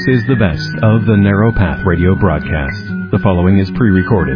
This is the best of the Narrow Path radio broadcast. The following is pre-recorded.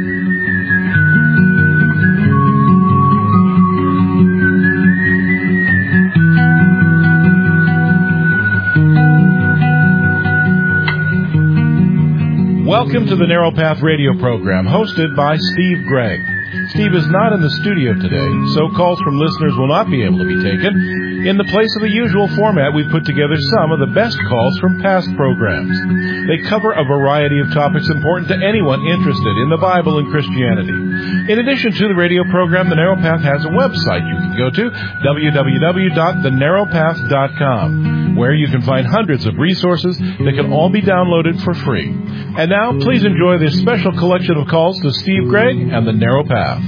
Welcome to the Narrow Path radio program, hosted by Steve Gregg. Steve is not in the studio today, so calls from listeners will not be able to be taken. In the place of the usual format, we've put together some of the best calls from past programs. They cover a variety of topics important to anyone interested in the Bible and Christianity. In addition to the radio program, The Narrow Path has a website you can go to, www.thenarrowpath.com, where you can find hundreds of resources that can all be downloaded for free. And now, please enjoy this special collection of calls to Steve Gregg and The Narrow Path.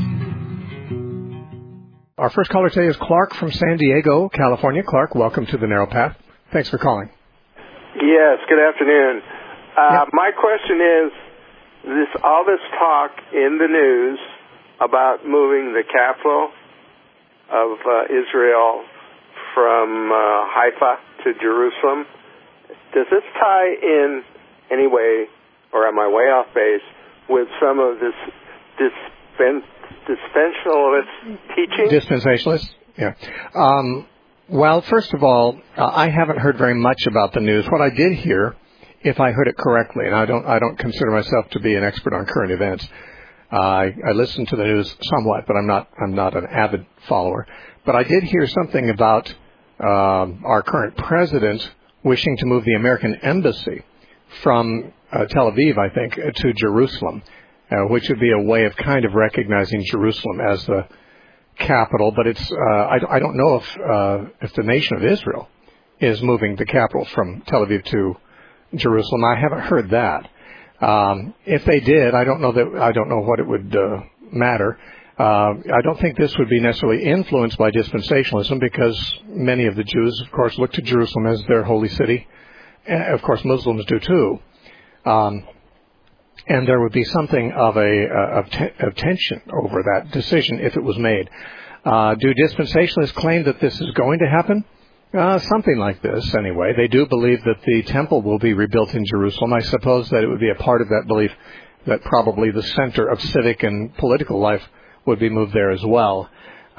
Our first caller today is Clark from San Diego, California. Clark, welcome to the Narrow Path. Thanks for calling. Yes, good afternoon. My question is, all this talk in the news about moving the capital of Israel from Haifa to Jerusalem, does this tie in any way, or am I way off base, with some of this dispensationalist teaching? Dispensationalist? Yeah. Well, first of all, I haven't heard very much about the news. What I did hear, if I heard it correctly, and I don't consider myself to be an expert on current events. I listen to the news somewhat, but I'm not an avid follower. But I did hear something about our current president wishing to move the American embassy from Tel Aviv, I think, to Jerusalem, which would be a way of kind of recognizing Jerusalem as the capital. But it's I don't know if the nation of Israel is moving the capital from Tel Aviv to Jerusalem. I haven't heard that. If they did, I don't know what it would matter. I don't think this would be necessarily influenced by dispensationalism, because many of the Jews, of course, look to Jerusalem as their holy city. Of course, Muslims do too. And there would be something of tension over that decision if it was made. Do dispensationalists claim that this is going to happen? Something like this, anyway. They do believe that the temple will be rebuilt in Jerusalem. I suppose that it would be a part of that belief that probably the center of civic and political life would be moved there as well.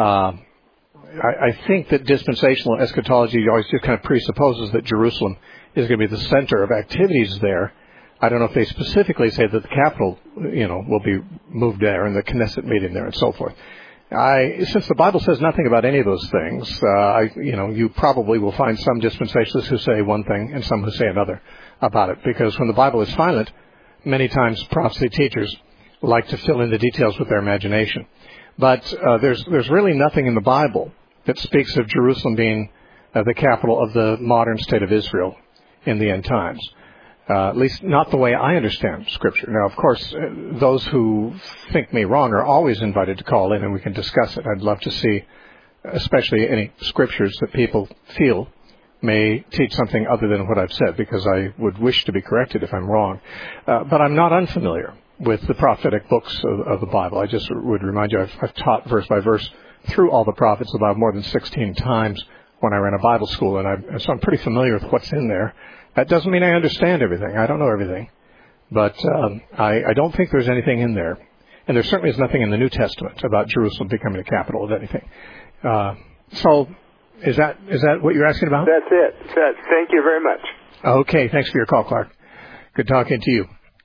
I think that dispensational eschatology always just kind of presupposes that Jerusalem is going to be the center of activities there. I don't know if they specifically say that the capital, will be moved there and the Knesset meeting there and so forth. Since the Bible says nothing about any of those things, you probably will find some dispensationalists who say one thing and some who say another about it. Because when the Bible is silent, many times prophecy teachers like to fill in the details with their imagination. But there's really nothing in the Bible that speaks of Jerusalem being the capital of the modern state of Israel in the end times. At least not the way I understand Scripture. Now, of course, those who think me wrong are always invited to call in and we can discuss it. I'd love to see, especially any Scriptures that people feel may teach something other than what I've said, because I would wish to be corrected if I'm wrong. But I'm not unfamiliar with the prophetic books of the Bible. I just would remind you, I've taught verse by verse through all the prophets about more than 16 times when I ran a Bible school, and so I'm pretty familiar with what's in there. That doesn't mean I understand everything. I don't know everything. But I don't think there's anything in there. And there certainly is nothing in the New Testament about Jerusalem becoming the capital of anything. So is that what you're asking about? That's it. Thank you very much. Okay. Thanks for your call, Clark. Good talking to you.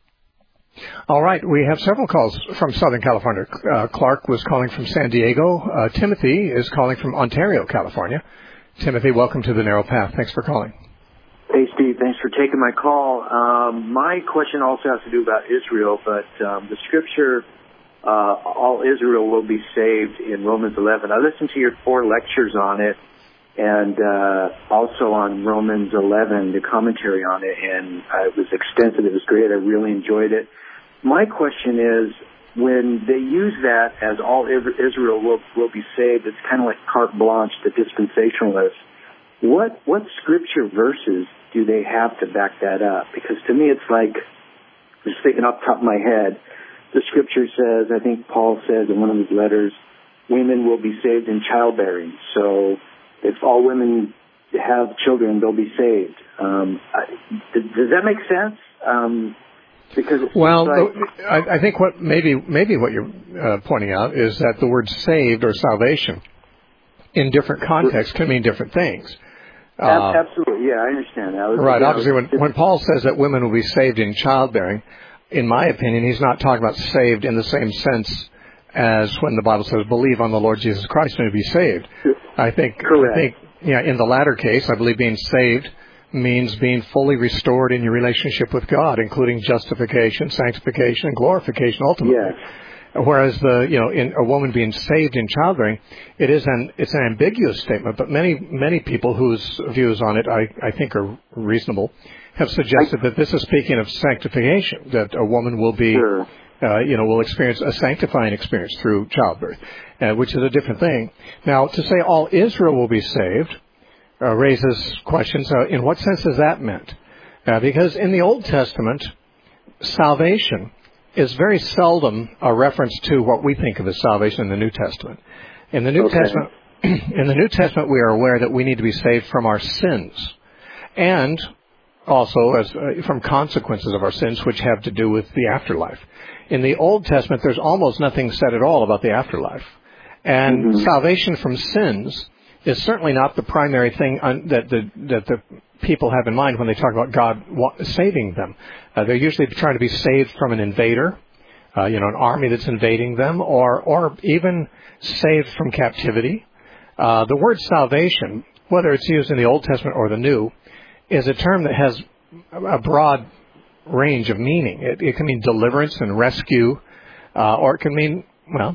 All right. We have several calls from Southern California. Clark was calling from San Diego. Timothy is calling from Ontario, California. Timothy, welcome to the Narrow Path. Thanks for calling. Hey, Steve, thanks for taking my call. My question also has to do about Israel, but the scripture, all Israel will be saved in Romans 11. I listened to your 4 lectures on it, and also on Romans 11, the commentary on it, and it was extensive. It was great. I really enjoyed it. My question is, when they use that as all Israel will be saved, it's kind of like carte blanche to dispensationalists. What scripture verses do they have to back that up? Because to me, it's like, just thinking off the top of my head, the scripture says, I think Paul says in one of his letters, women will be saved in childbearing. So if all women have children, they'll be saved. Does that make sense? Because I think what maybe what you're pointing out is that the word saved or salvation in different contexts can mean different things. Absolutely, yeah, I understand that. Right, obviously when Paul says that women will be saved in childbearing, in my opinion, he's not talking about saved in the same sense as when the Bible says, believe on the Lord Jesus Christ and be saved. I think, in the latter case, I believe being saved means being fully restored in your relationship with God, including justification, sanctification, and glorification ultimately. Yes. Whereas in a woman being saved in childbearing, it's an ambiguous statement, but many people whose views on it I think are reasonable have suggested that this is speaking of sanctification, that a woman will be, will experience a sanctifying experience through childbirth, which is a different thing. Now, to say all Israel will be saved raises questions. In what sense is that meant? Because in the Old Testament, salvation is very seldom a reference to what we think of as salvation in the New Testament. In the New Testament, we are aware that we need to be saved from our sins, and also from consequences of our sins, which have to do with the afterlife. In the Old Testament, there's almost nothing said at all about the afterlife, and salvation from sins is certainly not the primary thing that the people have in mind when they talk about God saving them. They're usually trying to be saved from an invader, an army that's invading them, or even saved from captivity. The word salvation, whether it's used in the Old Testament or the New, is a term that has a broad range of meaning. It can mean deliverance and rescue, or it can mean,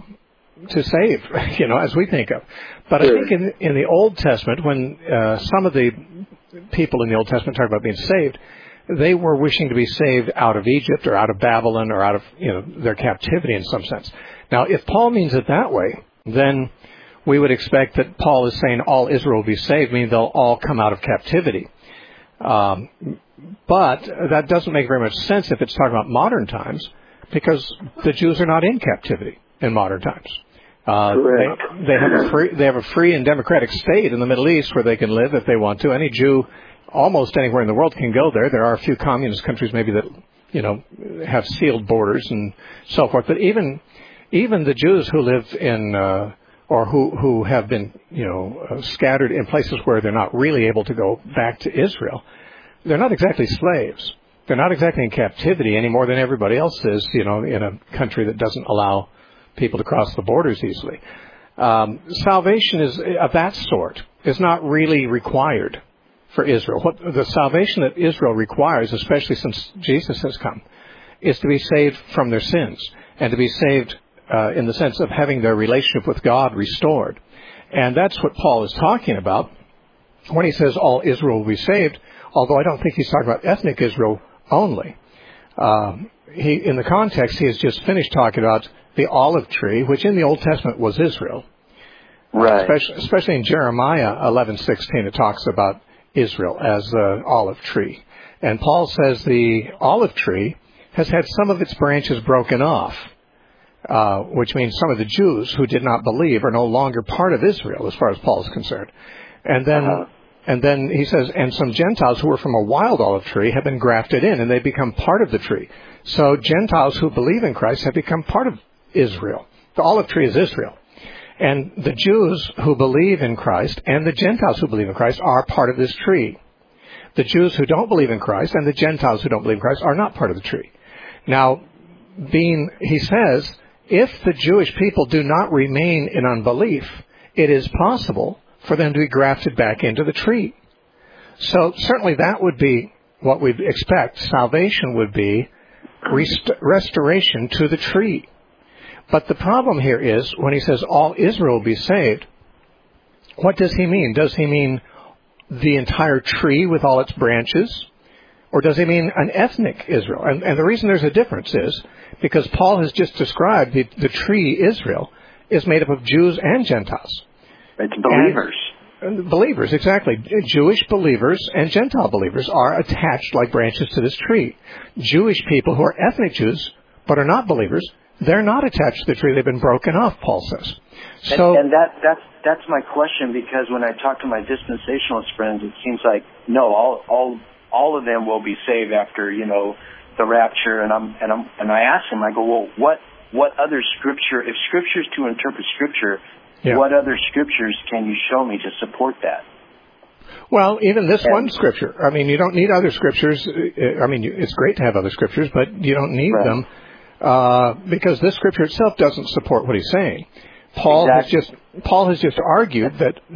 to save, as we think of. But I think in the Old Testament, when some of the people in the Old Testament talk about being saved, they were wishing to be saved out of Egypt or out of Babylon or out of their captivity in some sense. Now, if Paul means it that way, then we would expect that Paul is saying all Israel will be saved, meaning they'll all come out of captivity. But that doesn't make very much sense if it's talking about modern times, because the Jews are not in captivity in modern times. They have a free and democratic state in the Middle East where they can live if they want to. Any Jew, almost anywhere in the world, can go there. There are a few communist countries maybe that have sealed borders and so forth. But even the Jews who live in or who have been scattered in places where they're not really able to go back to Israel, they're not exactly slaves. They're not exactly in captivity any more than everybody else is, in a country that doesn't allow people to cross the borders easily. Salvation of that sort is not really required for Israel. What the salvation that Israel requires, especially since Jesus has come, is to be saved from their sins and to be saved in the sense of having their relationship with God restored. And that's what Paul is talking about when he says all Israel will be saved, although I don't think he's talking about ethnic Israel only. In the context, he has just finished talking about the olive tree, which in the Old Testament was Israel. Right. Especially in Jeremiah 11:16, it talks about Israel as the olive tree. And Paul says the olive tree has had some of its branches broken off, which means some of the Jews who did not believe are no longer part of Israel as far as Paul is concerned. And then he says, and some Gentiles who were from a wild olive tree have been grafted in, and they become part of the tree. So Gentiles who believe in Christ have become part of Israel. The olive tree is Israel. And the Jews who believe in Christ and the Gentiles who believe in Christ are part of this tree. The Jews who don't believe in Christ and the Gentiles who don't believe in Christ are not part of the tree. Now, he says, if the Jewish people do not remain in unbelief, it is possible for them to be grafted back into the tree. So certainly that would be what we'd expect. Salvation would be restoration to the tree. But the problem here is, when he says all Israel will be saved, what does he mean? Does he mean the entire tree with all its branches? Or does he mean an ethnic Israel? And the reason there's a difference is because Paul has just described the tree Israel is made up of Jews and Gentiles. It's believers. Believers, exactly. Jewish believers and Gentile believers are attached like branches to this tree. Jewish people who are ethnic Jews but are not believers They're not attached to the tree. They've been broken off, Paul says. So, and that's my question, because when I talk to my dispensationalist friends, it seems like no, all of them will be saved after the rapture, and I ask them, I go, well, what other scripture? If Scripture is to interpret Scripture, what other scriptures can you show me to support that? Well, even this one scripture. I mean, you don't need other scriptures. I mean, it's great to have other scriptures, but you don't need them because this scripture itself doesn't support what he's saying. Paul has just argued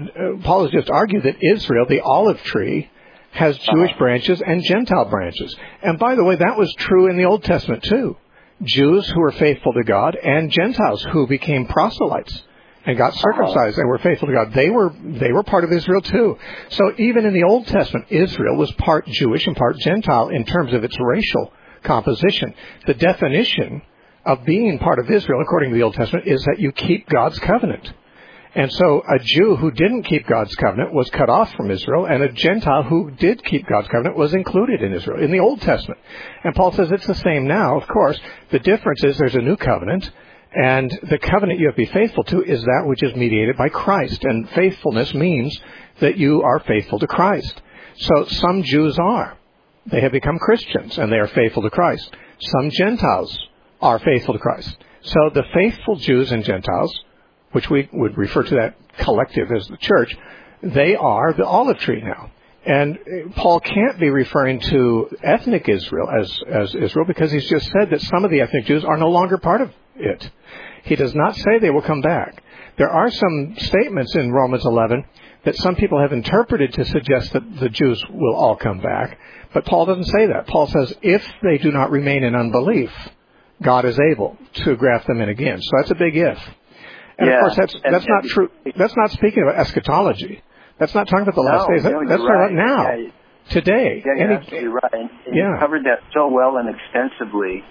that Israel, the olive tree, has Jewish branches and Gentile branches. And by the way, that was true in the Old Testament too. Jews who were faithful to God and Gentiles who became proselytes and got circumcised and were faithful to God. They were part of Israel too. So even in the Old Testament, Israel was part Jewish and part Gentile in terms of its racial composition. The definition of being part of Israel, according to the Old Testament, is that you keep God's covenant. And so a Jew who didn't keep God's covenant was cut off from Israel, and a Gentile who did keep God's covenant was included in Israel, in the Old Testament. And Paul says it's the same now, of course. The difference is there's a new covenant, and the covenant you have to be faithful to is that which is mediated by Christ. And faithfulness means that you are faithful to Christ. So some Jews are. They have become Christians, and they are faithful to Christ. Some Gentiles are faithful to Christ. So the faithful Jews and Gentiles, which we would refer to that collective as the church, they are the olive tree now. And Paul can't be referring to ethnic Israel as Israel, because he's just said that some of the ethnic Jews are no longer part of it. He does not say they will come back. There are some statements in Romans 11 that some people have interpreted to suggest that the Jews will all come back, but Paul doesn't say that. Paul says if they do not remain in unbelief, God is able to graft them in again. So that's a big if. And of course, that's not true. That's not speaking about eschatology. That's not talking about the last days. That's talking about now, today. Yeah, you're absolutely right. And you covered that so well and extensively.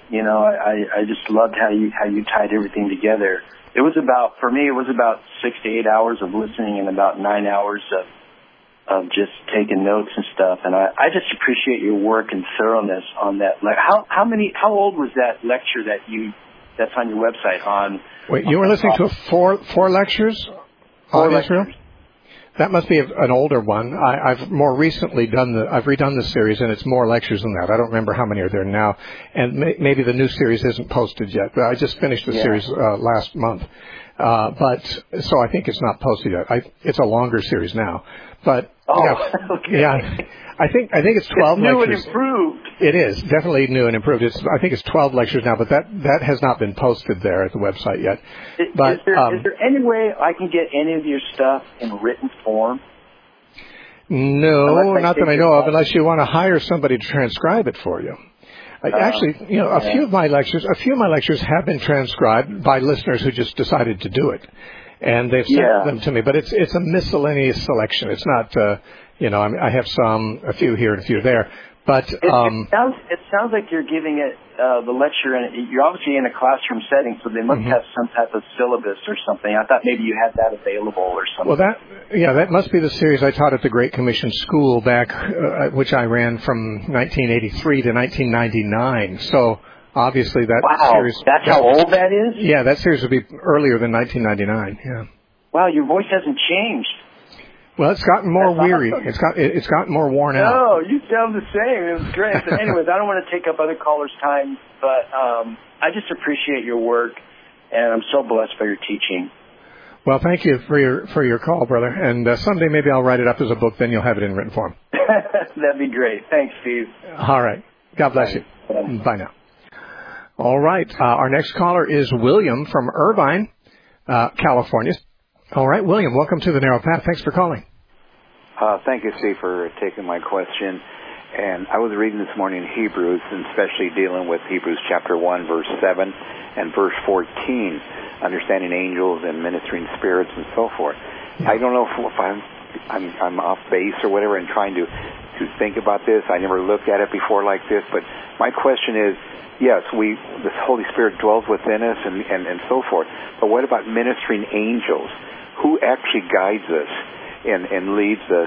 I just loved how you tied everything together. It was about 6 to 8 hours of listening and about 9 hours of just taking notes and stuff. And I just appreciate your work and thoroughness on that. Like how old was that lecture that's on your website on? Wait, you were listening to four lectures on Israel? That must be an older one. I've more recently I've redone the series, and it's more lectures than that. I don't remember how many are there now, and maybe the new series isn't posted yet. But I just finished the series last month, but so I think it's not posted yet. It's a longer series now, but I think it's 12 it's new lectures. And improved. It is definitely new and improved. I think it's 12 lectures now, but that has not been posted there at the website yet. But is there any way I can get any of your stuff in written form? No, not that I know of, unless you want to hire somebody to transcribe it for you. Actually, a few of my lectures have been transcribed by listeners who just decided to do it, and they've sent them to me. But it's a miscellaneous selection. It's not, I have a few here and a few there. But it sounds like you're giving it the lecture, and you're obviously in a classroom setting, so they must have some type of syllabus or something. I thought maybe you had that available or something. Well, that must be the series I taught at the Great Commission School back, which I ran from 1983 to 1999. So obviously series. That's how old that is? Yeah, that series would be earlier than 1999. Yeah. Wow, your voice hasn't changed. Well, it's gotten more weary. Awesome. It's gotten more worn out. No, you sound the same. It was great. But anyways, I don't want to take up other callers' time, but I just appreciate your work, and I'm so blessed by your teaching. Well, thank you for your call, brother. And someday maybe I'll write it up as a book. Then you'll have it in written form. That'd be great. Thanks, Steve. All right. God bless you. Bye now. All right. Our next caller is William from Irvine, California. All right, William, welcome to the Narrow Path. Thanks for calling. Thank you, Steve, for taking my question. And I was reading this morning Hebrews, and especially dealing with Hebrews chapter 1, verse 7 and verse 14, understanding angels and ministering spirits and so forth. Yeah. I don't know if I'm off base or whatever and trying to think about this. I never looked at it before like this, but my question is, yes, the Holy Spirit dwells within us and so forth, but what about ministering angels? Who actually guides us and leads us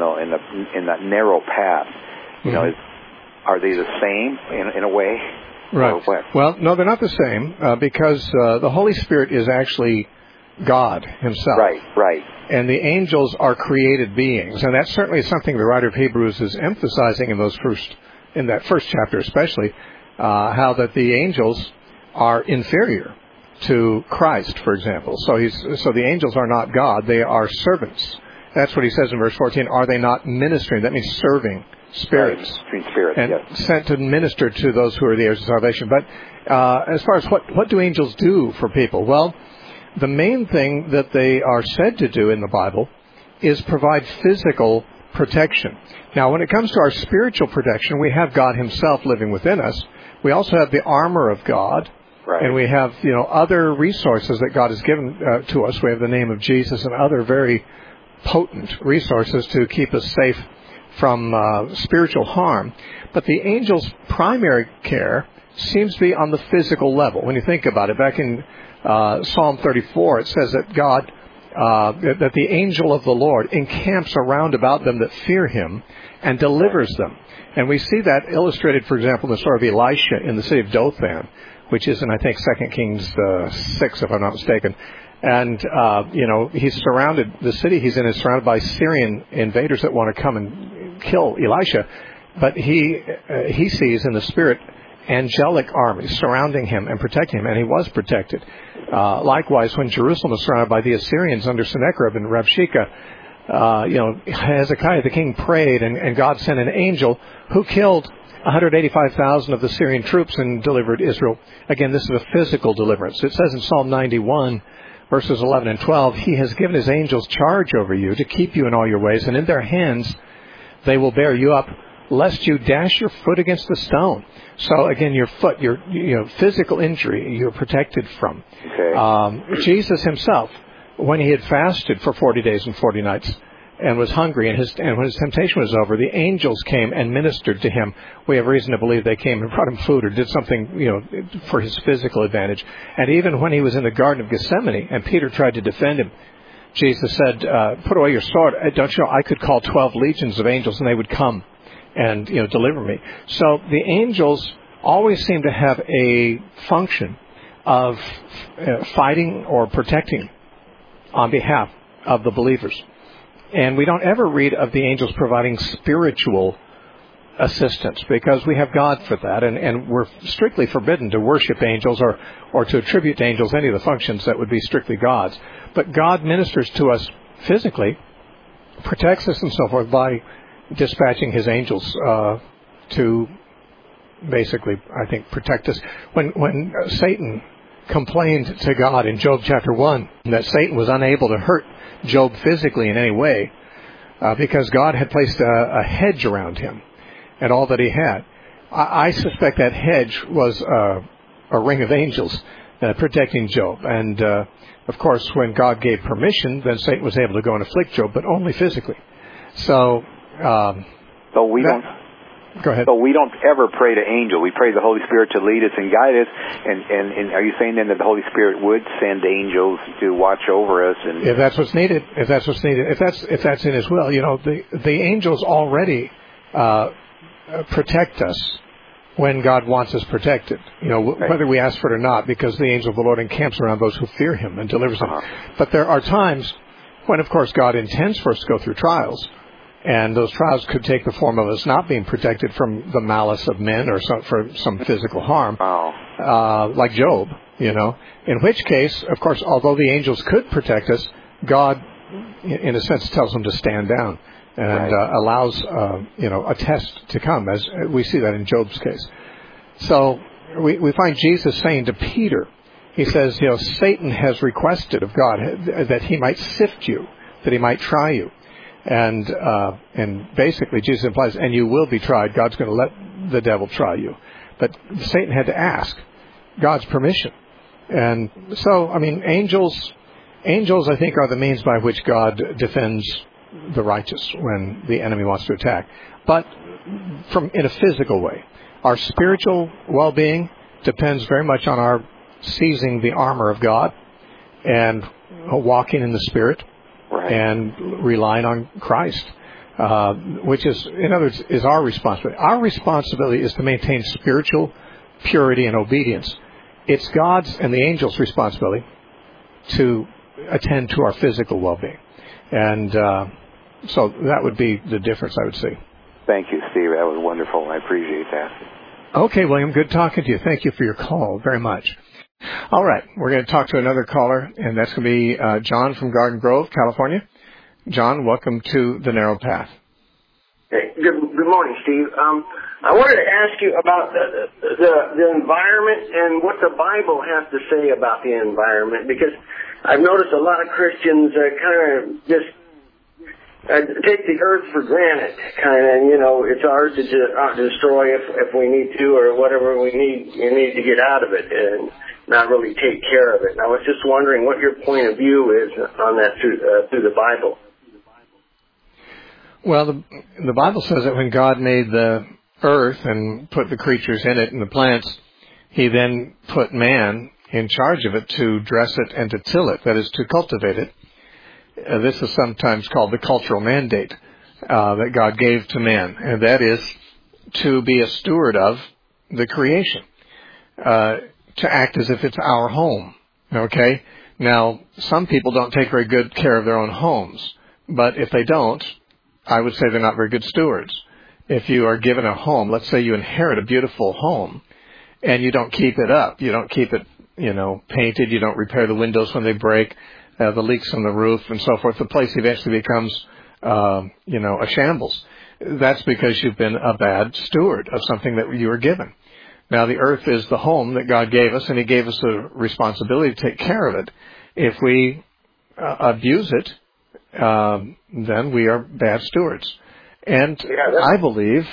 in that narrow path? Are they the same in a way? Right. Or what? Well, no, they're not the same because the Holy Spirit is actually God himself. Right. And the angels are created beings. And that's certainly something the writer of Hebrews is emphasizing in that first chapter especially, how that the angels are inferior to Christ, for example. So the angels are not God, they are servants. That's what he says in verse 14, are they not ministering? That means serving spirits. Right. Spirits, and yes. sent to minister to those who are the heirs of salvation. But as far as what do angels do for people? Well, the main thing that they are said to do in the Bible is provide physical protection. Now, when it comes to our spiritual protection, we have God himself living within us. We also have the armor of God. Right. And we have, other resources that God has given to us. We have the name of Jesus and other very potent resources to keep us safe from spiritual harm. But the angels' primary care seems to be on the physical level. When you think about it, back in Psalm 34, it says that that the angel of the Lord encamps around about them that fear him and delivers them. And we see that illustrated, for example, in the story of Elisha in the city of Dothan, which is in, I think, 2 Kings 6, if I'm not mistaken. And, he's surrounded, the city he's in is surrounded by Syrian invaders that want to come and kill Elisha. But he sees in the spirit angelic armies surrounding him and protecting him, and he was protected. Likewise, when Jerusalem was surrounded by the Assyrians under Sennacherib and Rabshakeh, Hezekiah the king prayed, and God sent an angel who killed 185,000 of the Syrian troops and delivered Israel. Again, this is a physical deliverance. It says in Psalm 91, verses 11 and 12, he has given his angels charge over you to keep you in all your ways, and in their hands they will bear you up, lest you dash your foot against a stone. So again, your foot, your physical injury, you're protected from. Okay. Jesus himself, when he had fasted for 40 days and 40 nights and was hungry, and when his temptation was over, the angels came and ministered to him. We have reason to believe they came and brought him food or did something, for his physical advantage. And even when he was in the Garden of Gethsemane and Peter tried to defend him, Jesus said, put away your sword. Don't you know, I could call 12 legions of angels and they would come and, deliver me. So the angels always seem to have a function of fighting or protecting on behalf of the believers. And we don't ever read of the angels providing spiritual assistance because we have God for that, and we're strictly forbidden to worship angels or to attribute to angels any of the functions that would be strictly God's. But God ministers to us physically, protects us and so forth by dispatching his angels to basically, I think, protect us. When Satan complained to God in Job chapter 1 that Satan was unable to hurt Job physically in any way because God had placed a hedge around him and all that he had. I suspect that hedge was a ring of angels protecting Job. And, of course, when God gave permission, then Satan was able to go and afflict Job, but only physically. So, Go ahead. So we don't ever pray to angels. We pray the Holy Spirit to lead us and guide us. And are you saying then that the Holy Spirit would send angels to watch over us? And if that's what's needed, if that's in His will, the angels already protect us when God wants us protected. Whether we ask for it or not, because the angel of the Lord encamps around those who fear Him and delivers them. But there are times when, of course, God intends for us to go through trials. And those trials could take the form of us not being protected from the malice of men or for some physical harm, like Job, in which case, of course, although the angels could protect us, God, in a sense, tells them to stand down and allows, a test to come, as we see that in Job's case. So we find Jesus saying to Peter, he says, Satan has requested of God that he might sift you, that he might try you. And basically Jesus implies, and you will be tried. God's going to let the devil try you. But Satan had to ask God's permission. And so, angels I think are the means by which God defends the righteous when the enemy wants to attack. But in a physical way. Our spiritual well-being depends very much on our seizing the armor of God and walking in the Spirit. And relying on Christ, which is, in other words, is our responsibility. Our responsibility is to maintain spiritual purity and obedience. It's God's and the angels' responsibility to attend to our physical well-being. And so that would be the difference, I would say. Thank you, Steve. That was wonderful. I appreciate that. Okay, William, good talking to you. Thank you for your call very much. All right, we're going to talk to another caller, and that's going to be John from Garden Grove, California. John, welcome to The Narrow Path. Hey, good morning, Steve. I wanted to ask you about the environment and what the Bible has to say about the environment, because I've noticed a lot of Christians kind of just take the earth for granted, kind of, it's ours to destroy if we need to, or whatever you need to get out of it, and not really take care of it. And I was just wondering what your point of view is on that through the Bible. Well, the Bible says that when God made the earth and put the creatures in it and the plants, he then put man in charge of it to dress it and to till it, that is, to cultivate it. This is sometimes called the cultural mandate that God gave to man, and that is to be a steward of the creation, to act as if it's our home. Okay? Now, some people don't take very good care of their own homes, but if they don't, I would say they're not very good stewards. If you are given a home, let's say you inherit a beautiful home, and you don't keep it up, you don't keep it, painted, you don't repair the windows when they break, the leaks on the roof and so forth, the place eventually becomes, a shambles. That's because you've been a bad steward of something that you were given. Now, the earth is the home that God gave us, and he gave us a responsibility to take care of it. If we abuse it, then we are bad stewards. And I believe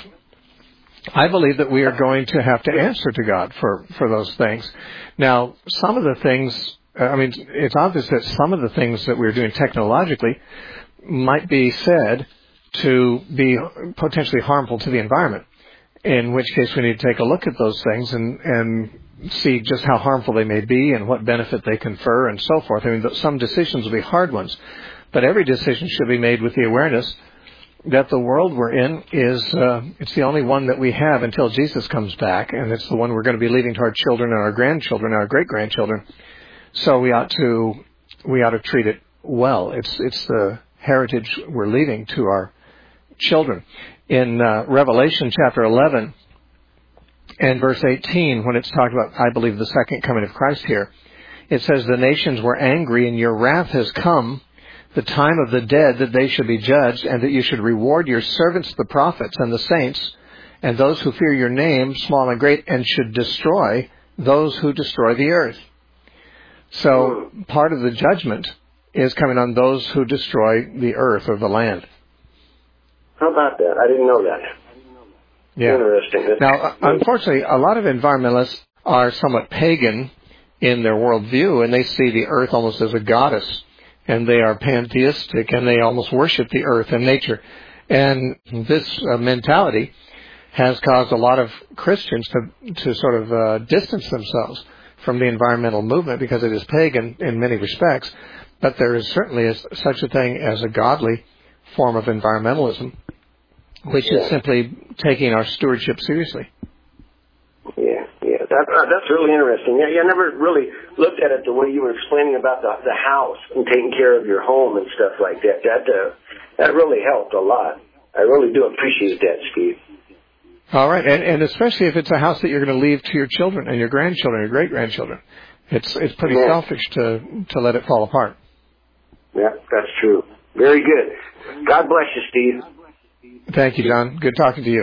that we are going to have to answer to God for those things. Now, some of the things, it's obvious that some of the things that we're doing technologically might be said to be potentially harmful to the environment, in which case we need to take a look at those things and see just how harmful they may be and what benefit they confer and so forth. Some decisions will be hard ones, but every decision should be made with the awareness that the world we're in is it's the only one that we have until Jesus comes back, and it's the one we're going to be leaving to our children and our grandchildren, our great-grandchildren. So we ought to treat it well. It's the heritage we're leaving to our children. In Revelation chapter 11 and verse 18, when it's talked about, I believe, the second coming of Christ here, it says, "The nations were angry, and your wrath has come, the time of the dead, that they should be judged, and that you should reward your servants, the prophets and the saints, and those who fear your name, small and great, and should destroy those who destroy the earth." So part of the judgment is coming on those who destroy the earth or the land. How about that? I didn't know that. Yeah. Interesting. Now, unfortunately, a lot of environmentalists are somewhat pagan in their worldview, and they see the earth almost as a goddess, and they are pantheistic, and they almost worship the earth and nature. And this mentality has caused a lot of Christians to sort of distance themselves from the environmental movement because it is pagan in many respects. But there is certainly such a thing as a godly form of environmentalism, which is simply taking our stewardship seriously. Yeah. That's really interesting. Yeah, I never really looked at it the way you were explaining about the house and taking care of your home and stuff like that. That really helped a lot. I really do appreciate that, Steve. All right, and especially if it's a house that you're going to leave to your children and your grandchildren, your great-grandchildren. It's pretty selfish to let it fall apart. Yeah, that's true. Very good. God bless you, Steve. Thank you, John. Good talking to you.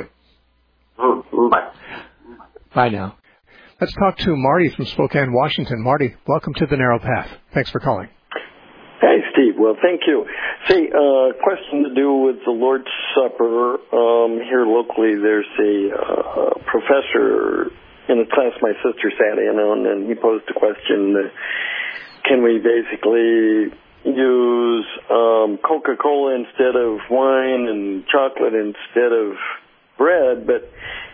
Bye. Bye now. Let's talk to Marty from Spokane, Washington. Marty, welcome to The Narrow Path. Thanks for calling. Hey, Steve. Well, thank you. Say, question to do with the Lord's Supper. Here locally, there's a professor in a class my sister sat in on, and he posed a question, can we basically use Coca-Cola instead of wine and chocolate instead of bread, but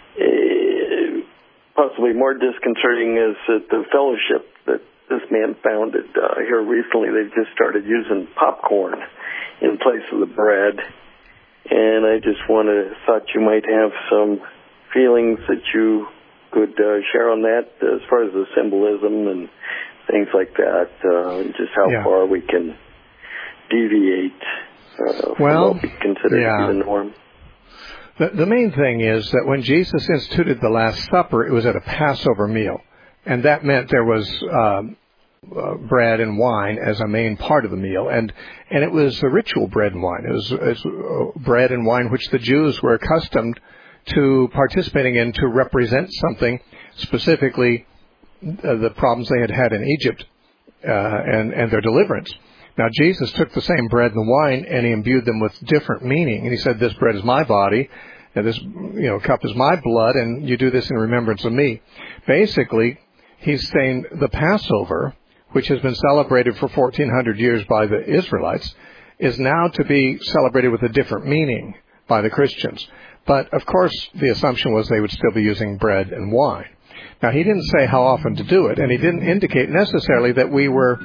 possibly more disconcerting is that the fellowship that this man founded here recently, they've just started using popcorn in place of the bread. And I just thought you might have some feelings that you could share on that as far as the symbolism and things like that, just how far we can deviate from what we consider to be the norm. The main thing is that when Jesus instituted the Last Supper, it was at a Passover meal. And that meant there was bread and wine as a main part of the meal. And it was the ritual bread and wine. It was bread and wine which the Jews were accustomed to participating in to represent something, specifically the problems they had had in Egypt and their deliverance. Now, Jesus took the same bread and wine, and he imbued them with different meaning. And he said, this bread is my body, and this cup is my blood, and you do this in remembrance of me. Basically, he's saying the Passover, which has been celebrated for 1,400 years by the Israelites, is now to be celebrated with a different meaning by the Christians. But, of course, the assumption was they would still be using bread and wine. Now, he didn't say how often to do it, and he didn't indicate necessarily that we were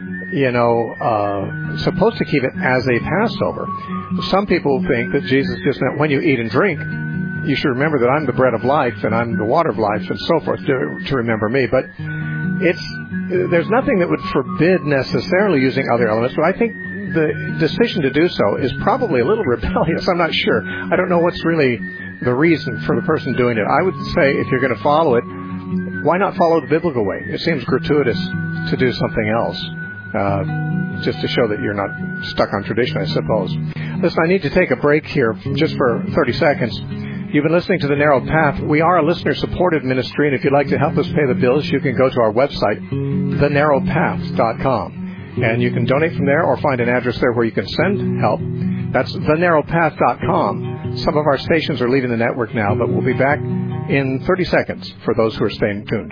supposed to keep it as a Passover. Some people think that Jesus just meant when you eat and drink, you should remember that I'm the bread of life and I'm the water of life and so forth to remember me. But there's nothing that would forbid necessarily using other elements, but I think the decision to do so is probably a little rebellious. I'm not sure. I don't know what's really the reason for the person doing it. I would say if you're going to follow it, why not follow the biblical way? It seems gratuitous to do something else. Just to show that you're not stuck on tradition, I suppose. Listen, I need to take a break here just for 30 seconds. You've been listening to The Narrow Path. We are a listener-supported ministry, and if you'd like to help us pay the bills, you can go to our website, thenarrowpath.com. And you can donate from there or find an address there where you can send help. That's thenarrowpath.com. Some of our stations are leaving the network now, but we'll be back in 30 seconds for those who are staying tuned.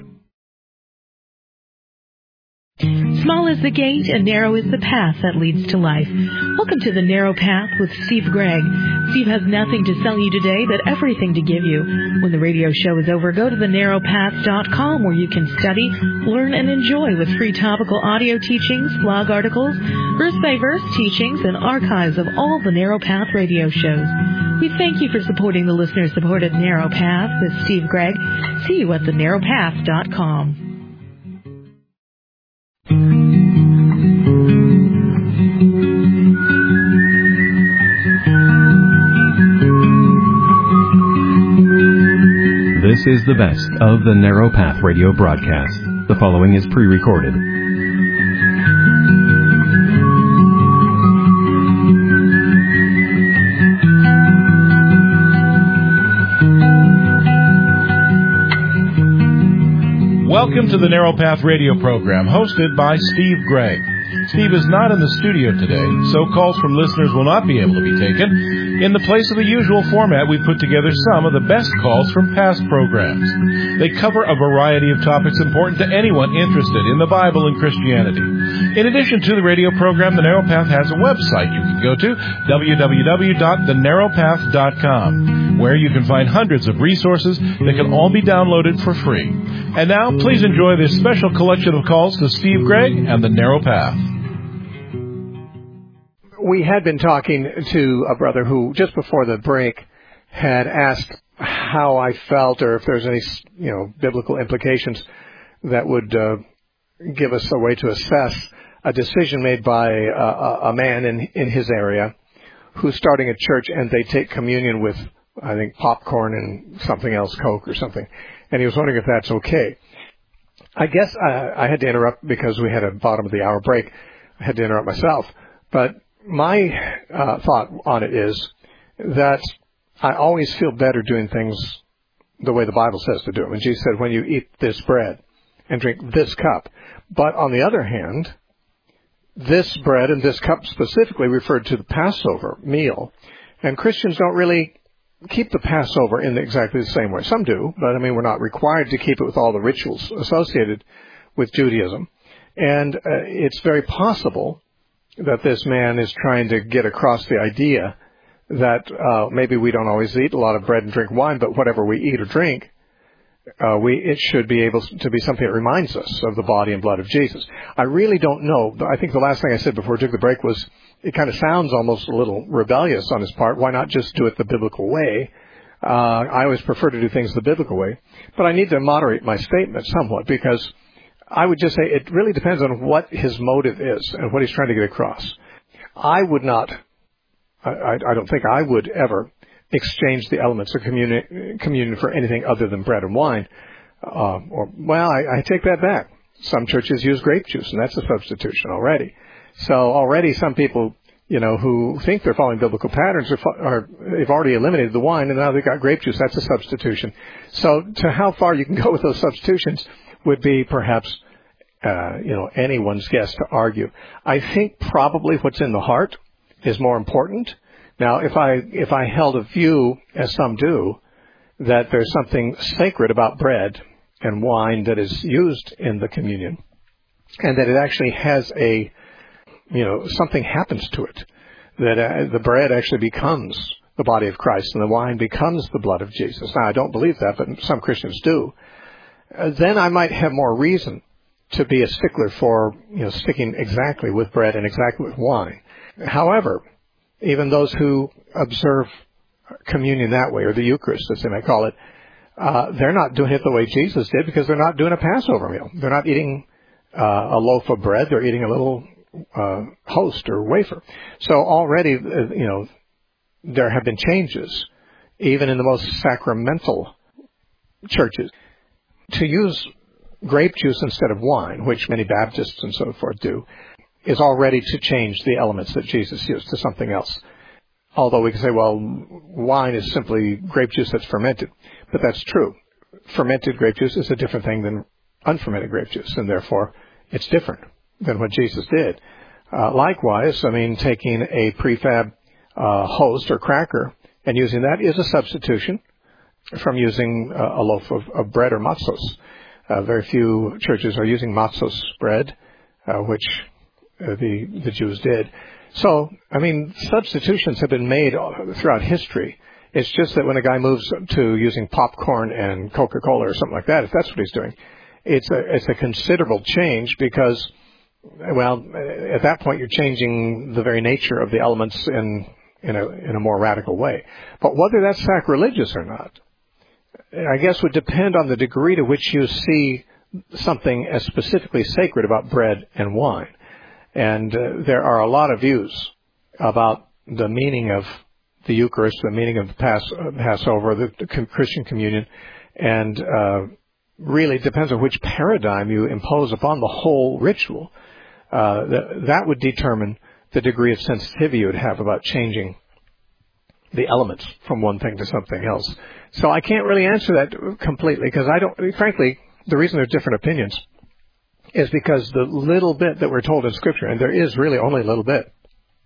Small is the gate and narrow is the path that leads to life. Welcome to The Narrow Path with Steve Gregg. Steve has nothing to sell you today, but everything to give you. When the radio show is over, go to thenarrowpath.com where you can study, learn, and enjoy with free topical audio teachings, blog articles, verse-by-verse teachings, and archives of all the Narrow Path radio shows. We thank you for supporting the listener-supported Narrow Path with Steve Gregg. See you at thenarrowpath.com. This is the best of the Narrow Path radio broadcast. The following is pre-recorded. Welcome to the Narrow Path radio program, hosted by Steve Gregg. Steve is not in the studio today, so calls from listeners will not be able to be taken. In the place of the usual format, we've put together some of the best calls from past programs. They cover a variety of topics important to anyone interested in the Bible and Christianity. In addition to the radio program, The Narrow Path has a website you can go to, www.thenarrowpath.com, where you can find hundreds of resources that can all be downloaded for free. And now, please enjoy this special collection of calls to Steve Gregg and The Narrow Path. We had been talking to a brother who, just before the break, had asked how I felt or if there's any, biblical implications that would give us a way to assess a decision made by a man in his area who's starting a church, and they take communion with, I think, popcorn and something else, Coke or something. And he was wondering if that's okay. I guess I had to interrupt because we had a bottom of the hour break. I had to interrupt myself. But my thought on it is that I always feel better doing things the way the Bible says to do it. When Jesus said, when you eat this bread and drink this cup. But on the other hand, this bread and this cup specifically referred to the Passover meal. And Christians don't really keep the Passover in exactly the same way. Some do, but we're not required to keep it with all the rituals associated with Judaism. And it's very possible that this man is trying to get across the idea that maybe we don't always eat a lot of bread and drink wine, but whatever we eat or drink, it should be able to be something that reminds us of the body and blood of Jesus. I really don't know. I think the last thing I said before I took the break was it kind of sounds almost a little rebellious on his part. Why not just do it the biblical way? I always prefer to do things the biblical way, but I need to moderate my statement somewhat, because I would just say it really depends on what his motive is and what he's trying to get across. I would not, I don't think I would ever exchange the elements of communion for anything other than bread and wine. I take that back. Some churches use grape juice, and that's a substitution already. So already some people, who think they're following biblical patterns they've already eliminated the wine, and now they've got grape juice. That's a substitution. So to how far you can go with those substitutions would be perhaps, anyone's guess to argue. I think probably what's in the heart is more important. Now, if I held a view, as some do, that there's something sacred about bread and wine that is used in the communion, and that it actually has something happens to it, that the bread actually becomes the body of Christ and the wine becomes the blood of Jesus. Now, I don't believe that, but some Christians do. Then I might have more reason to be a stickler for, sticking exactly with bread and exactly with wine. However, even those who observe communion that way, or the Eucharist, as they may call it, they're not doing it the way Jesus did, because they're not doing a Passover meal. They're not eating a loaf of bread. They're eating a little host or wafer. So already, there have been changes, even in the most sacramental churches. To use grape juice instead of wine, which many Baptists and so forth do, is already to change the elements that Jesus used to something else. Although we can say, well, wine is simply grape juice that's fermented. But that's true. Fermented grape juice is a different thing than unfermented grape juice, and therefore it's different than what Jesus did. Likewise, taking a prefab host or cracker and using that is a substitution from using a loaf of bread or matzos. Very few churches are using matzos bread, which the Jews did. So, substitutions have been made throughout history. It's just that when a guy moves to using popcorn and Coca-Cola or something like that, if that's what he's doing, it's a considerable change, because, at that point you're changing the very nature of the elements in a more radical way. But whether that's sacrilegious or not, I guess would depend on the degree to which you see something as specifically sacred about bread and wine. And there are a lot of views about the meaning of the Eucharist, the meaning of the Passover, the Christian communion, and really depends on which paradigm you impose upon the whole ritual. That would determine the degree of sensitivity you would have about changing the elements from one thing to something else. So I can't really answer that completely, because frankly, the reason there's different opinions is because the little bit that we're told in Scripture, and there is really only a little bit,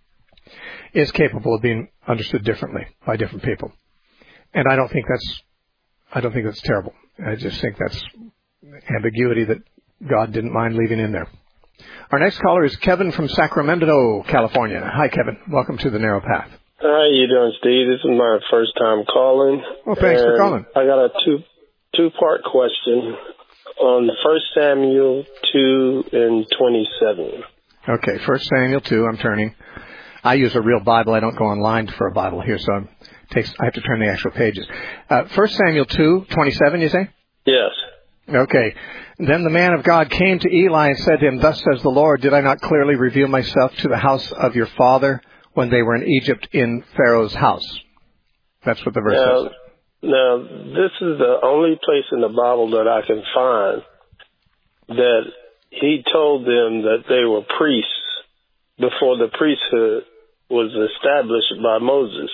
is capable of being understood differently by different people. And I don't think that's terrible. I just think that's ambiguity that God didn't mind leaving in there. Our next caller is Kevin from Sacramento, California. Hi, Kevin. Welcome to the Narrow Path. How you doing, Steve? This is my first time calling. Well, thanks for calling. I got a two-part question on 1 Samuel 2 and 27. Okay, 1 Samuel 2, I'm turning. I use a real Bible. I don't go online for a Bible here, so I have to turn the actual pages. 1 Samuel 2, 27, you say? Yes. Okay. Then the man of God came to Eli and said to him, "Thus says the Lord, did I not clearly reveal myself to the house of your father when they were in Egypt in Pharaoh's house?" That's what the verse says. Now, this is the only place in the Bible that I can find that he told them that they were priests before the priesthood was established by Moses.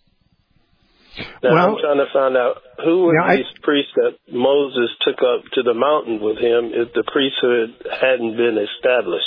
Now, I'm trying to find out who were these priests that Moses took up to the mountain with him if the priesthood hadn't been established.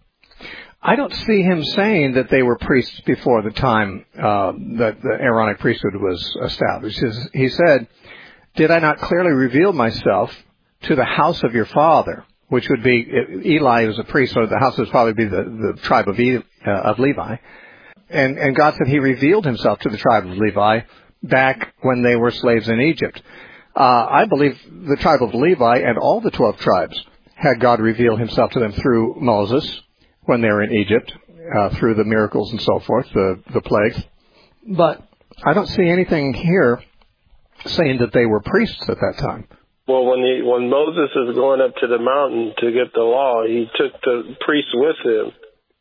I don't see him saying that they were priests before the time that the Aaronic priesthood was established. He said, "Did I not clearly reveal myself to the house of your father?" Which would be, Eli was a priest, so the house would probably be the tribe of Levi. And God said he revealed himself to the tribe of Levi back when they were slaves in Egypt. I believe the tribe of Levi and all the 12 tribes had God reveal himself to them through Moses when they were in Egypt, through the miracles and so forth, the plagues. But I don't see anything here saying that they were priests at that time. Well, when Moses is going up to the mountain to get the law, he took the priests with him.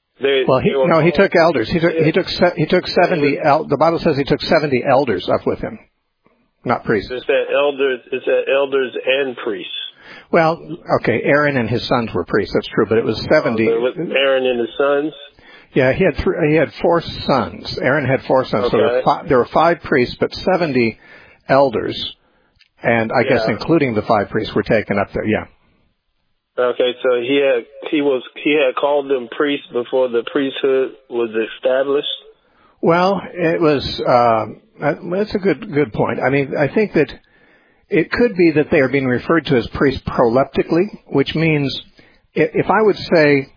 He took elders. He took 70. The Bible says he took 70 elders up with him, not priests. It said elders and priests. Well, okay, Aaron and his sons were priests. That's true, but it was 70. Aaron and his sons. Yeah, he had 4 sons. Aaron had 4 sons, okay. So there were 5 priests, but 70 elders, and I guess including the 5 priests were taken up there. Yeah. Okay, so he had called them priests before the priesthood was established. Well, it was. That's a good point. I mean, I think that it could be that they are being referred to as priests proleptically, which means if I would say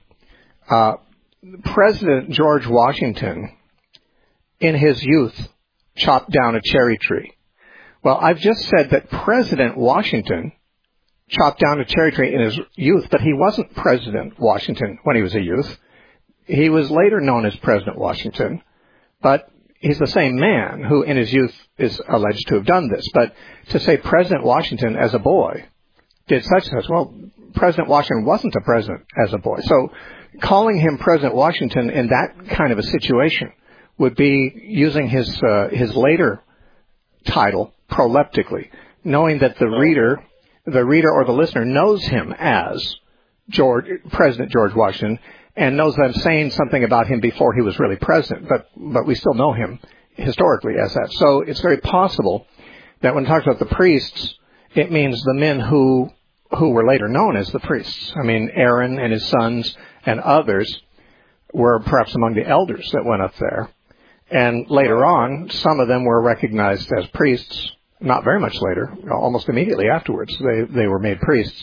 President George Washington in his youth chopped down a cherry tree. Well, I've just said that President Washington chopped down a cherry tree in his youth, but he wasn't President Washington when he was a youth. He was later known as President Washington, but he's the same man who in his youth is alleged to have done this. But to say President Washington as a boy did such and such, well, President Washington wasn't a president as a boy. So calling him President Washington in that kind of a situation would be using his later title proleptically, knowing that the reader or the listener knows him as President George Washington and knows that I'm saying something about him before he was really president, but we still know him historically as that. So it's very possible that when it talks about the priests, it means the men who were later known as the priests. I mean, Aaron and his sons and others were perhaps among the elders that went up there. And later on, some of them were recognized as priests, not very much later, almost immediately afterwards, they were made priests.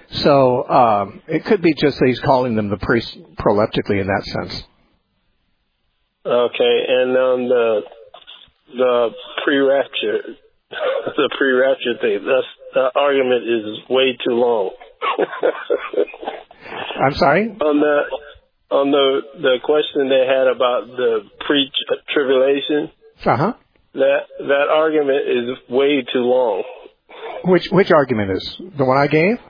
So it could be just that he's calling them the priests proleptically in that sense. Okay, and on the pre-rapture, thing, the argument is way too long. I'm sorry? On the question they had about the pre-tribulation. Uh-huh. That argument is way too long. Which argument is the one I gave?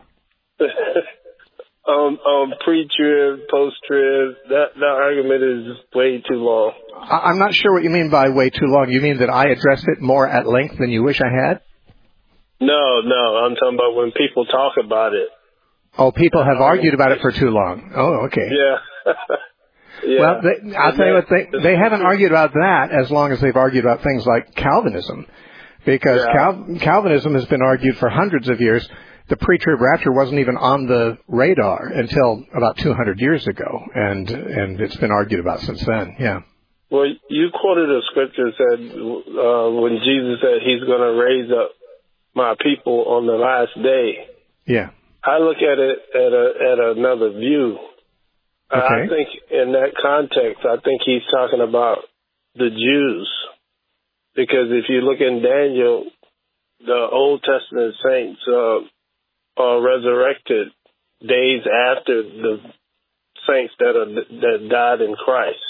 Pre-trib, post-trib, that argument is way too long. I'm not sure what you mean by way too long. You mean that I addressed it more at length than you wish I had? No, I'm talking about when people talk about it. Oh, people have argued about it for too long. Oh, okay. Yeah. Yeah. Well, I'll tell you what, they haven't argued about that as long as they've argued about things like Calvinism. Because Calvinism has been argued for hundreds of years. The pre-trib rapture wasn't even on the radar until about 200 years ago, and it's been argued about since then, yeah. Well, you quoted a scripture that said, when Jesus said he's going to raise up my people on the last day. Yeah. I look at it at another view. Okay. I think in that context, I think he's talking about the Jews. Because if you look in Daniel, the Old Testament saints are resurrected days after the saints that died in Christ.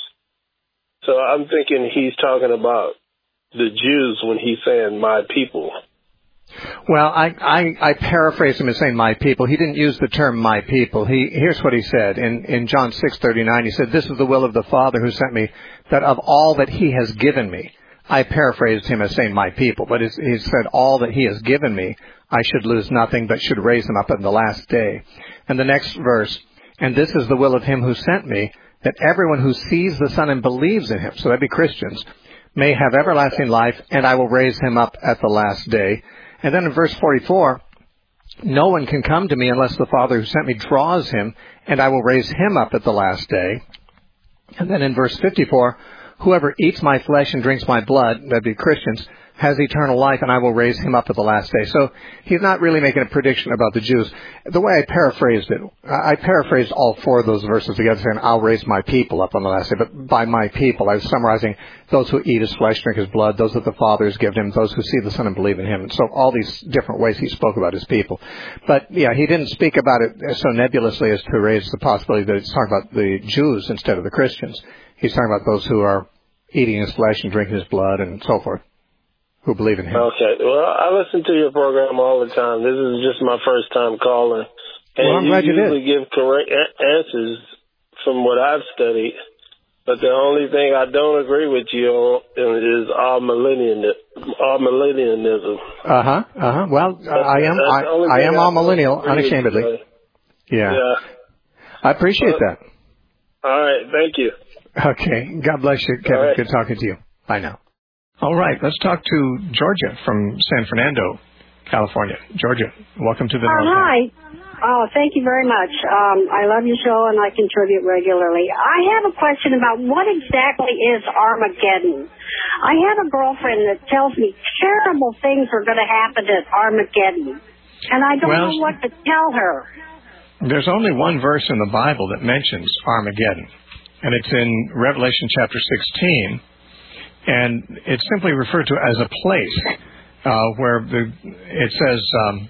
So I'm thinking he's talking about the Jews when he's saying my people. Well, I paraphrase him as saying my people. He didn't use the term my people. Here's what he said. In John 6:39, he said, "This is the will of the Father who sent me, that of all that he has given me." I paraphrased him as saying my people, but he said all that he has given me, I should lose nothing, but should raise them up in the last day. And the next verse, "And this is the will of him who sent me, that everyone who sees the Son and believes in him," so that'd be Christians, "may have everlasting life, and I will raise him up at the last day." And then in verse 44, "No one can come to me unless the Father who sent me draws him, and I will raise him up at the last day." And then in verse 54, "Whoever eats my flesh and drinks my blood," that'd be Christians, "has eternal life, and I will raise him up at the last day." So he's not really making a prediction about the Jews. The way I paraphrased it, I paraphrased all 4 of those verses together saying, "I'll raise my people up on the last day." But by my people, I was summarizing those who eat his flesh, drink his blood, those that the Father has given him, those who see the Son and believe in him. And so all these different ways he spoke about his people. But yeah, he didn't speak about it so nebulously as to raise the possibility that it's talking about the Jews instead of the Christians. He's talking about those who are eating his flesh and drinking his blood and so forth. who believe in him. Okay. Well, I listen to your program all the time. This is just my first time calling. And well, I'm glad you usually give correct answers from what I've studied. But the only thing I don't agree with you on is amillennialism. Well, I am amillennial, unashamedly. Yeah. I appreciate that. All right. Thank you. Okay. God bless you, Kevin. Right. Good talking to you. Bye now. All right. Let's talk to Georgia from San Fernando, California. Georgia, welcome to the North. Hi. Oh, thank you very much. I love your show, and I contribute regularly. I have a question about what exactly is Armageddon. I have a girlfriend that tells me terrible things are going to happen at Armageddon, and I don't know what to tell her. There's only one verse in the Bible that mentions Armageddon, and it's in Revelation chapter 16, and it's simply referred to as a place where it says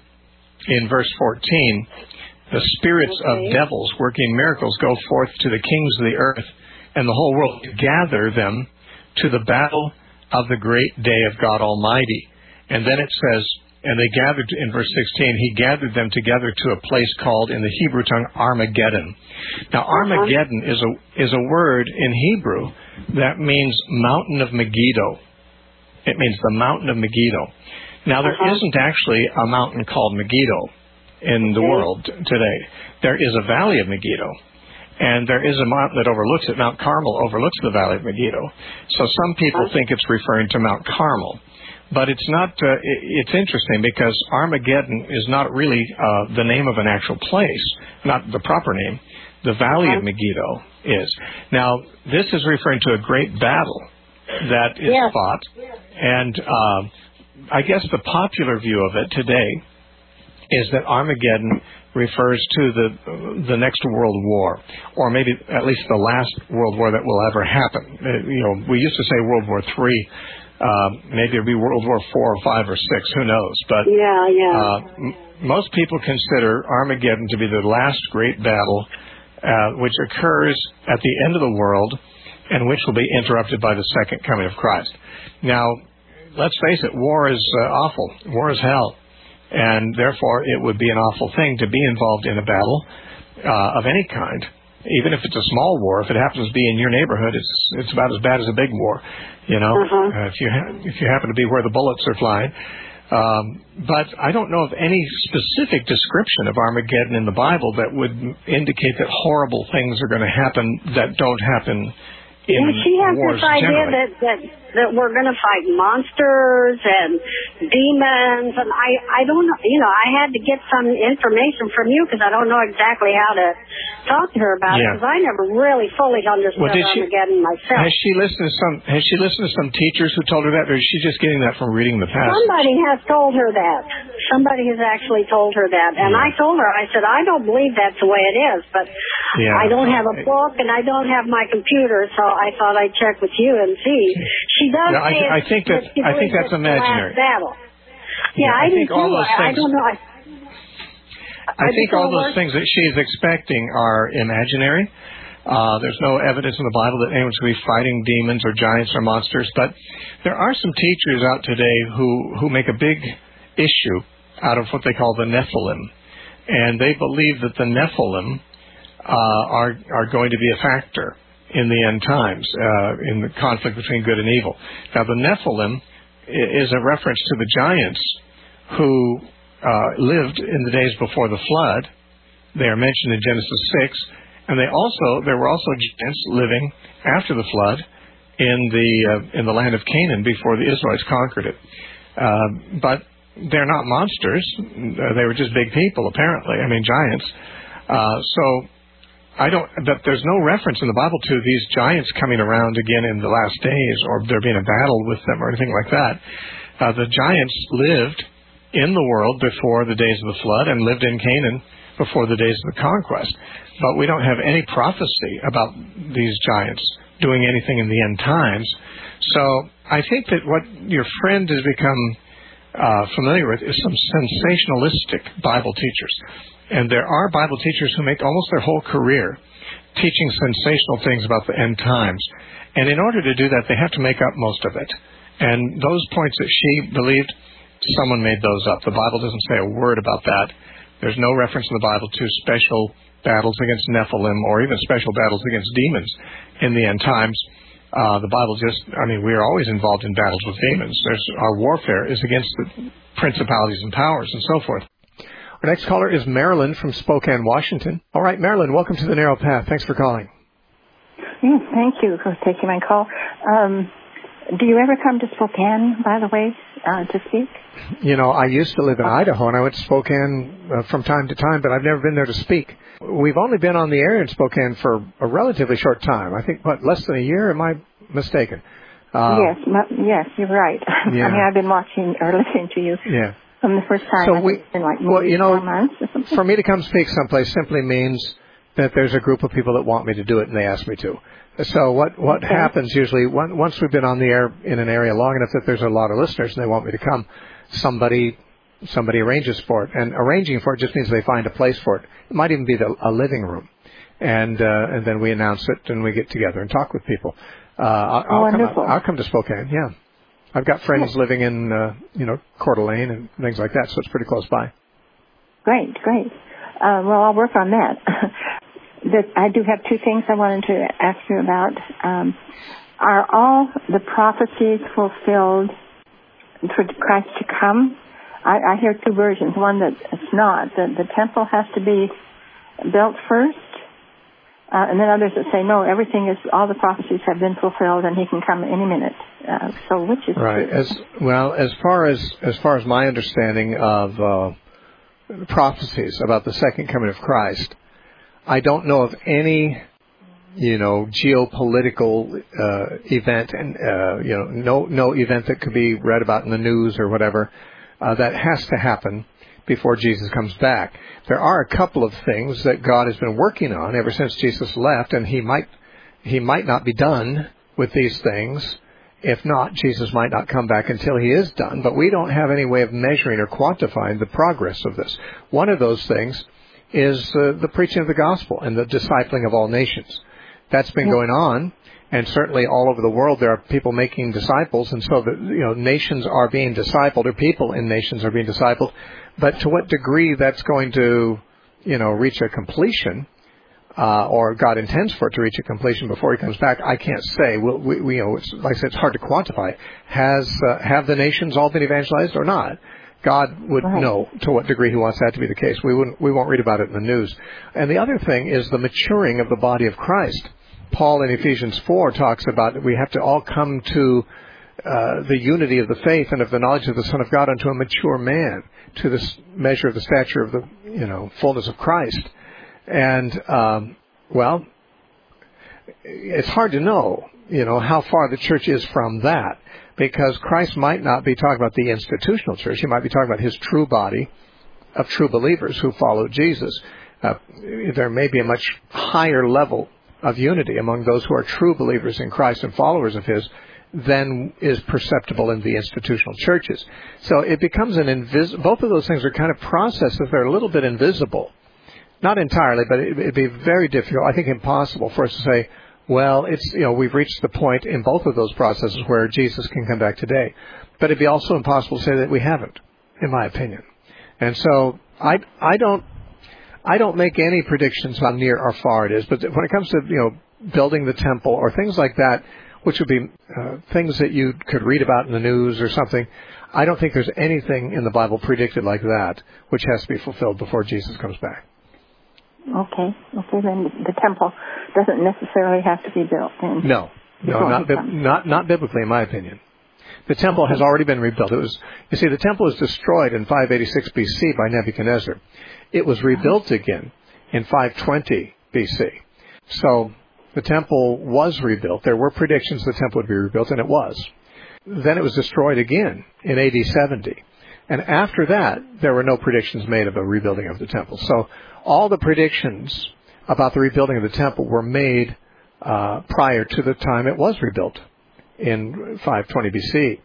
in verse 14, the spirits of devils working miracles go forth to the kings of the earth and the whole world to gather them to the battle of the great day of God Almighty. And then it says, and they gathered, in verse 16, he gathered them together to a place called, in the Hebrew tongue, Armageddon. Now, Armageddon is a word in Hebrew that means mountain of Megiddo. It means the mountain of Megiddo. Now, there isn't actually a mountain called Megiddo in the world today. There is a valley of Megiddo, and there is a mountain that overlooks it. Mount Carmel overlooks the valley of Megiddo. So some people think it's referring to Mount Carmel. But it's not. It's interesting because Armageddon is not really the name of an actual place, not the proper name. The valley of Megiddo is. Now, this is referring to a great battle that is fought, and I guess the popular view of it today is that Armageddon refers to the next world war, or maybe at least the last world war that will ever happen. We used to say World War III. Maybe it'll be World War IV or V or VI. Who knows? But most people consider Armageddon to be the last great battle, which occurs at the end of the world, and which will be interrupted by the second coming of Christ. Now, let's face it, war is awful. War is hell. And therefore, it would be an awful thing to be involved in a battle of any kind. Even if it's a small war, if it happens to be in your neighborhood, it's about as bad as a big war. If you happen to be where the bullets are flying. But I don't know of any specific description of Armageddon in the Bible that would indicate that horrible things are going to happen that don't happen in wars. She has this idea that we're going to fight monsters and demons, and I don't know. I had to get some information from you because I don't know exactly how to talk to her about it because I never really fully understood Armageddon myself. Has she listened to some teachers who told her that, or is she just getting that from reading the passage? Somebody has told her that. Somebody has actually told her that, and I told her, I said, I don't believe that's the way it is, but I don't have a book and I don't have my computer, so I thought I'd check with you and see. She does say I think that's imaginary. Battle. I think all those things. I don't know. I think all those things that she's expecting are imaginary. There's no evidence in the Bible that anyone's going to be fighting demons or giants or monsters. But there are some teachers out today who make a big issue out of what they call the Nephilim. And they believe that the Nephilim are going to be a factor in the end times, in the conflict between good and evil. Now, the Nephilim is a reference to the giants who lived in the days before the flood. They are mentioned in Genesis 6, and there were also giants living after the flood in the land of Canaan before the Israelites conquered it. But they're not monsters. They were just big people, apparently. Giants. But there's no reference in the Bible to these giants coming around again in the last days, or there being a battle with them, or anything like that. The giants lived in the world before the days of the flood and lived in Canaan before the days of the conquest. But we don't have any prophecy about these giants doing anything in the end times. So I think that what your friend has become familiar with is some sensationalistic Bible teachers. And there are Bible teachers who make almost their whole career teaching sensational things about the end times. And in order to do that, they have to make up most of it. And those points that she believed, someone made those up. The Bible doesn't say a word about that. There's no reference in the Bible to special battles against Nephilim or even special battles against demons in the end times. The Bible we are always involved in battles with demons. Our warfare is against the principalities and powers and so forth. Our next caller is Marilyn from Spokane, Washington. All right, Marilyn, welcome to the Narrow Path. Thanks for calling. Yes, thank you for taking my call. Do you ever come to Spokane, by the way, to speak? I used to live in Idaho, and I went to Spokane from time to time, but I've never been there to speak. We've only been on the air in Spokane for a relatively short time. I think, less than a year? Am I mistaken? Yes, you're right. Yeah. I've been watching or listening to you from the first time. So it's been like maybe 4 months or something. For me to come speak someplace simply means that there's a group of people that want me to do it, and they ask me to. So what happens usually, once we've been on the air in an area long enough that there's a lot of listeners and they want me to come, somebody arranges for it. And arranging for it just means they find a place for it. It might even be a living room. And then we announce it and we get together and talk with people. I'll come to Spokane, yeah. I've got friends living in, Coeur d'Alene and things like that, so it's pretty close by. Great. Well, I'll work on that. I do have two things I wanted to ask you about. Are all the prophecies fulfilled for Christ to come? I hear two versions. One that it's not. The temple has to be built first. And then others that say, no, all the prophecies have been fulfilled and he can come any minute. So which is right? As far as my understanding of prophecies about the second coming of Christ, I don't know of any, geopolitical event, and no event that could be read about in the news or whatever that has to happen before Jesus comes back. There are a couple of things that God has been working on ever since Jesus left, and he might not be done with these things. If not, Jesus might not come back until he is done. But we don't have any way of measuring or quantifying the progress of this. One of those things is the preaching of the gospel and the discipling of all nations. That's been going on, and certainly all over the world there are people making disciples, and so nations are being discipled, or people in nations are being discipled. But to what degree that's going to, reach a completion, or God intends for it to reach a completion before he comes back, I can't say. It's, like I said, it's hard to quantify. Have the nations all been evangelized or not? God would know to what degree he wants that to be the case. We won't read about it in the news. And the other thing is the maturing of the body of Christ. Paul in Ephesians 4 talks about that we have to all come to the unity of the faith and of the knowledge of the Son of God unto a mature man, to the measure of the stature of the fullness of Christ. And it's hard to know how far the church is from that, because Christ might not be talking about the institutional church. He might be talking about his true body of true believers who follow Jesus. There may be a much higher level of unity among those who are true believers in Christ and followers of his than is perceptible in the institutional churches. So it becomes both of those things are kind of processes that are a little bit invisible. Not entirely, but it'd be very difficult, I think impossible for us to say, well, we've reached the point in both of those processes where Jesus can come back today. But it'd be also impossible to say that we haven't, in my opinion. And so I don't make any predictions how near or far it is. But when it comes to building the temple or things like that, which would be things that you could read about in the news or something, I don't think there's anything in the Bible predicted like that which has to be fulfilled before Jesus comes back. Okay, then the temple doesn't necessarily have to be built. No, not biblically, in my opinion. The temple has already been rebuilt. The temple was destroyed in 586 BC by Nebuchadnezzar. It was rebuilt again in 520 BC. So the temple was rebuilt. There were predictions the temple would be rebuilt, and it was. Then it was destroyed again in AD 70. And after that, there were no predictions made of a rebuilding of the temple. So all the predictions about the rebuilding of the temple were made prior to the time it was rebuilt in 520 BC,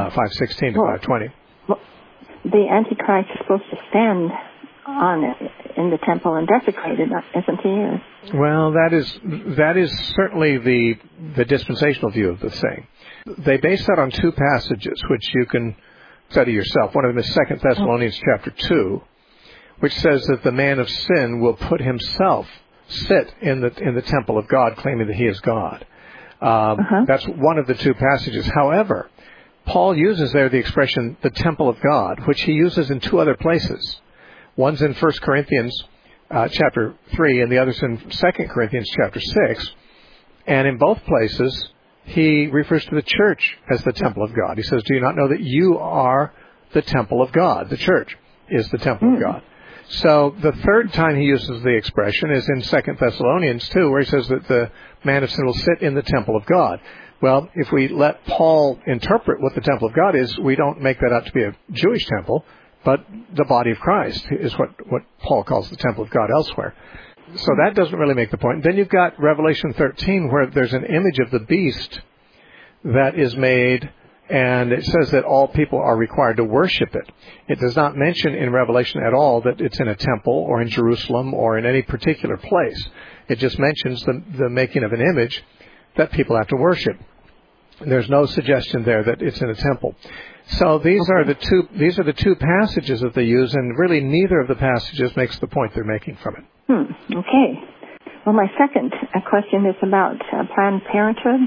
516 to 520. Well, the Antichrist is supposed to stand on it. in the temple and desecrated, isn't he? Well, that is certainly the dispensational view of the thing. They base that on two passages, which you can study yourself. One of them is 2 Thessalonians chapter 2, which says that the man of sin will put himself, sit in the temple of God, claiming that he is God. That's one of the two passages. However, Paul uses there the expression, the temple of God, which he uses in two other places. One's in 1 Corinthians chapter 3, and the other's in 2 Corinthians chapter 6. And in both places, he refers to the church as the temple of God. He says, do you not know that you are the temple of God? The church is the temple of God. So the third time he uses the expression is in 2 Thessalonians 2, where he says that the man of sin will sit in the temple of God. Well, if we let Paul interpret what the temple of God is, we don't make that out to be a Jewish temple, but the body of Christ is what Paul calls the temple of God elsewhere. So that doesn't really make the point. Then you've got Revelation 13, where there's an image of the beast that is made, and it says that all people are required to worship it. It does not mention in Revelation at all that it's in a temple or in Jerusalem or in any particular place. It just mentions the making of an image that people have to worship. There's no suggestion there that it's in a temple. So these are the two passages that they use, and really neither of the passages makes the point they're making from it. Okay. Well, my second question is about Planned Parenthood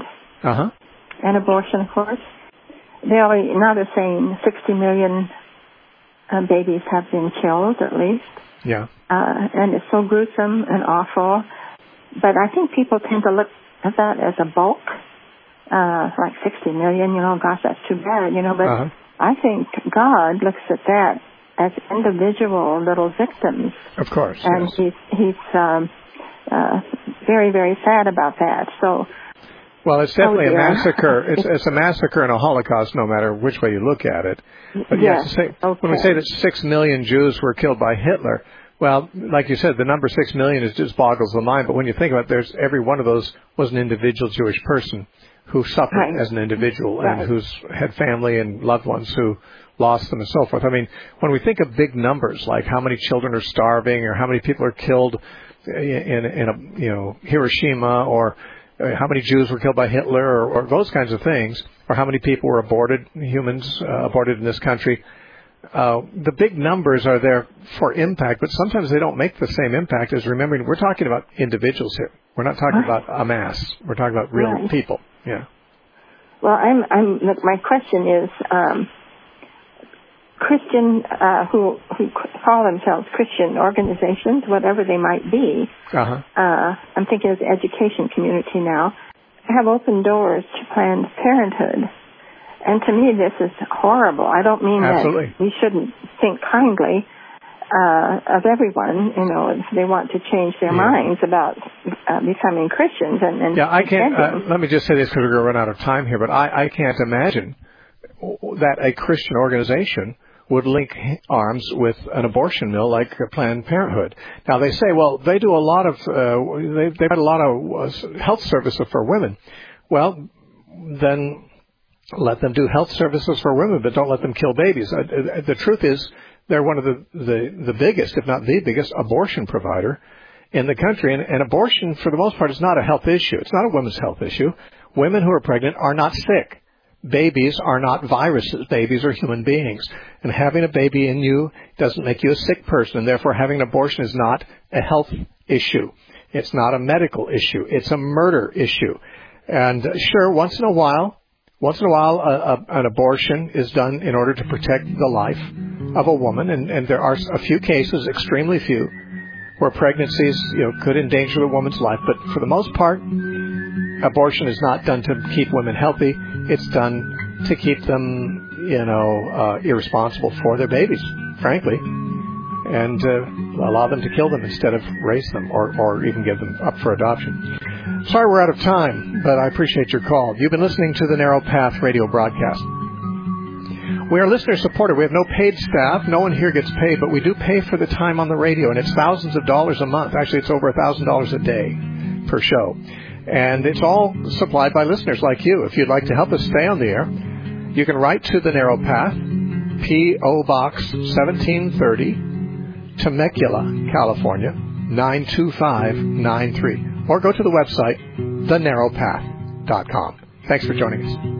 and abortion, of course. Now they're saying 60 million babies have been killed, at least. Yeah. And it's so gruesome and awful. But I think people tend to look at that as a bulk, like 60 million, gosh, that's too bad, but I think God looks at that as individual little victims. Of course. And yes. he's very, very sad about that. So, well, it's definitely a massacre. It's a massacre and a Holocaust, no matter which way you look at it. But yes, when we say that 6 million Jews were killed by Hitler, well, like you said, the number 6 million just boggles the mind. But when you think about it, every one of those was an individual Jewish person who suffered as an individual and who's had family and loved ones who lost them and so forth. I mean, when we think of big numbers, like how many children are starving or how many people are killed in Hiroshima, or how many Jews were killed by Hitler, or those kinds of things, or how many people were humans aborted in this country, the big numbers are there for impact, but sometimes they don't make the same impact as remembering we're talking about individuals here. We're not talking about a mass. We're talking about real people. Yeah. Well, my question is, Christian who call themselves Christian organizations, whatever they might be, I'm thinking of the education community now, have opened doors to Planned Parenthood. And to me, this is horrible. I don't mean that we shouldn't think kindly of everyone, if they want to change their minds about becoming Christians. I can't. Let me just say this because we're going to run out of time here, but I can't imagine that a Christian organization would link arms with an abortion mill like Planned Parenthood. Now they say, well, they do a lot of they've had a lot of health services for women. Well, then let them do health services for women, but don't let them kill babies. The truth is, they're one of the biggest, if not the biggest, abortion provider in the country. And abortion, for the most part, is not a health issue. It's not a women's health issue. Women who are pregnant are not sick. Babies are not viruses. Babies are human beings. And having a baby in you doesn't make you a sick person. And therefore, having an abortion is not a health issue. It's not a medical issue. It's a murder issue. And sure, once in a while, an abortion is done in order to protect the life of a woman, and there are a few cases, extremely few, where pregnancies, could endanger the woman's life. But for the most part, abortion is not done to keep women healthy. It's done to keep them, irresponsible for their babies, frankly, and allow them to kill them instead of raise them or even give them up for adoption. Sorry we're out of time, but I appreciate your call. You've been listening to the Narrow Path radio broadcast. We are listener-supported. We have no paid staff. No one here gets paid, but we do pay for the time on the radio, and it's thousands of dollars a month. Actually, it's over $1,000 a day per show. And it's all supplied by listeners like you. If you'd like to help us stay on the air, you can write to the Narrow Path, P.O. Box 1730, Temecula, California, 92593. Or go to the website, thenarrowpath.com. Thanks for joining us.